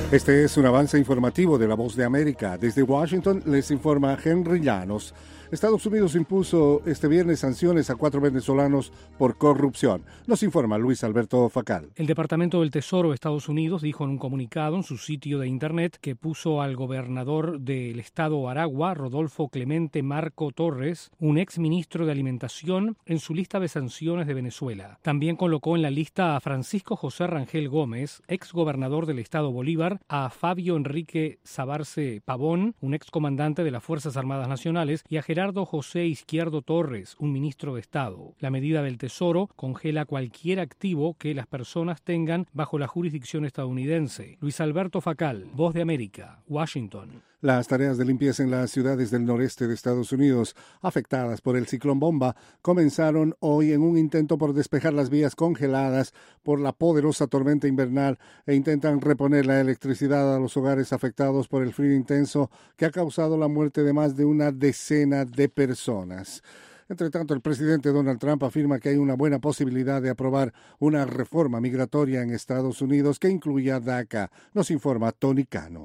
Este es un avance informativo de La Voz de América. Desde Washington les informa Henry Llanos. Estados Unidos impuso este viernes sanciones a 4 venezolanos por corrupción. Nos informa Luis Alberto Facal. El Departamento del Tesoro de Estados Unidos dijo en un comunicado en su sitio de internet que puso al gobernador del estado Aragua, Rodolfo Clemente Marco Torres, un ex ministro de Alimentación, en su lista de sanciones de Venezuela. También colocó en la lista a Francisco José Rangel Gómez, ex gobernador del estado Bolívar, a Fabio Enrique Sabarce Pavón, un ex comandante de las Fuerzas Armadas Nacionales, y a Gerardo José Izquierdo Torres, un ministro de Estado. La medida del Tesoro congela cualquier activo que las personas tengan bajo la jurisdicción estadounidense. Luis Alberto Facal, Voz de América, Washington. Las tareas de limpieza en las ciudades del noreste de Estados Unidos, afectadas por el ciclón Bomba, comenzaron hoy en un intento por despejar las vías congeladas por la poderosa tormenta invernal e intentan reponer la electricidad a los hogares afectados por el frío intenso que ha causado la muerte de más de una decena de personas. Entre tanto, el presidente Donald Trump afirma que hay una buena posibilidad de aprobar una reforma migratoria en Estados Unidos que incluya DACA. Nos informa Tony Cano.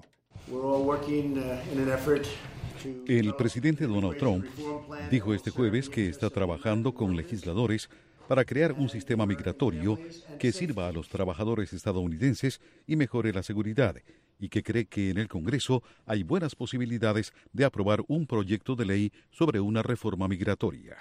El presidente Donald Trump dijo este jueves que está trabajando con legisladores para crear un sistema migratorio que sirva a los trabajadores estadounidenses y mejore la seguridad, y que cree que en el Congreso hay buenas posibilidades de aprobar un proyecto de ley sobre una reforma migratoria.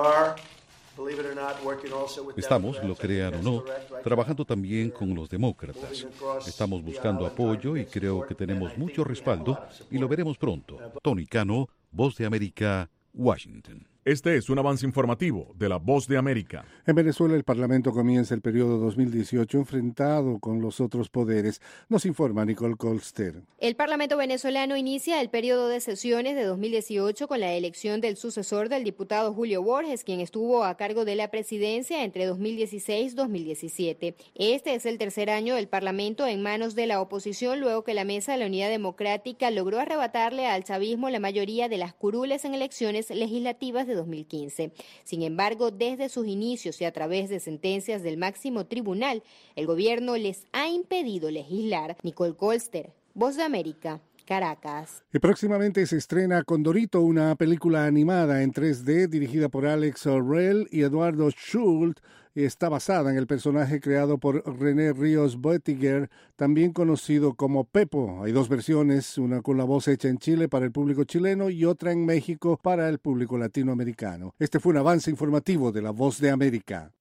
Estamos, lo crean o no, trabajando también con los demócratas. Estamos buscando apoyo y creo que tenemos mucho respaldo y lo veremos pronto. Tony Cano, Voz de América, Washington. Este es un avance informativo de La Voz de América. En Venezuela, el Parlamento comienza el periodo 2018 enfrentado con los otros poderes. Nos informa Nicole Colster. El Parlamento venezolano inicia el periodo de sesiones de 2018 con la elección del sucesor del diputado Julio Borges, quien estuvo a cargo de la presidencia entre 2016 y 2017. Este es el tercer año del Parlamento en manos de la oposición, luego que la Mesa de la Unidad Democrática logró arrebatarle al chavismo la mayoría de las curules en elecciones legislativas de 2015. Sin embargo, desde sus inicios y a través de sentencias del máximo tribunal, el gobierno les ha impedido legislar. Nicole Colster, Voz de América, Caracas. Y próximamente se estrena Condorito, una película animada en 3D dirigida por Alex Orrell y Eduardo Schultz. Está basada en el personaje creado por René Ríos Boettiger, también conocido como Pepo. Hay dos versiones, una con la voz hecha en Chile para el público chileno y otra en México para el público latinoamericano. Este fue un avance informativo de La Voz de América.